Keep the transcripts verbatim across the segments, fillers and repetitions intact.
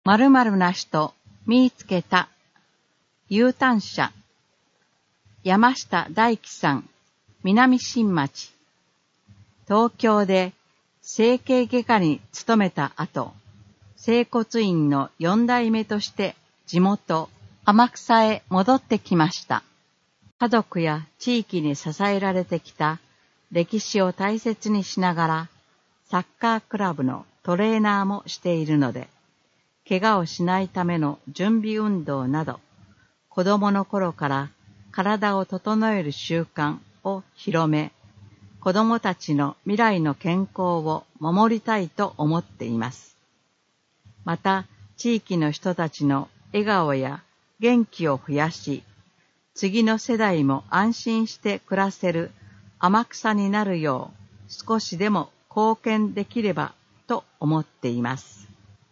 〇〇な人見つけた U ターン者山下大樹さん、南新町。東京で整形外科に勤めた後、整骨院の四代目として地元天草へ戻ってきました。家族や地域に支えられてきた歴史を大切にしながら、サッカークラブのトレーナーもしているので、怪我をしないための準備運動など、子供の頃から体を整える習慣を広め、子供たちの未来の健康を守りたいと思っています。また、地域の人たちの笑顔や元気を増やし、次の世代も安心して暮らせる天草になるよう少しでも貢献できればと思っています。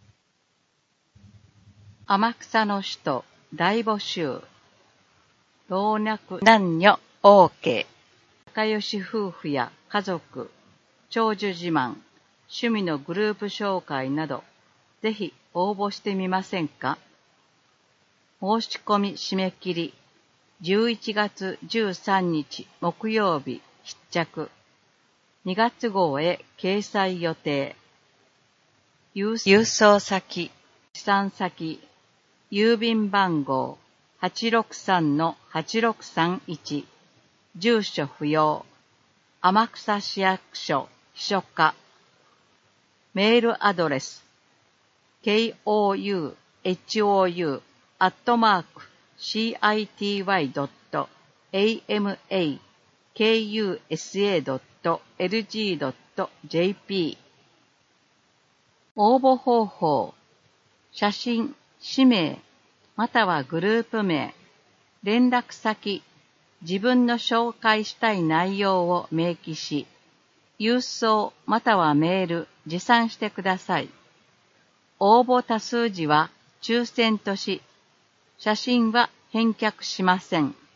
天草の首都大募集。老若男女 OK。仲良し夫婦や家族、長寿自慢、趣味のグループ紹介など、ぜひ応募してみませんか？申し込み締め切り、じゅういちがつじゅうさんにち木曜日必着。にがつ号へ掲載予定。郵送先、持参先、郵便番号 はちろくさんのはちろくさんいち、住所不要、天草市役所秘書課。メールアドレス、kouhou アットマーク シーアイティーワイ ドット エーエムエー ケーユーエスエー ドット エルジー ドット ジェーピー。応募方法、写真、氏名、またはグループ名、連絡先、自分の紹介したい内容を明記し、郵送またはメール、持参してください。応募多数時は抽選とし、写真は返却しません。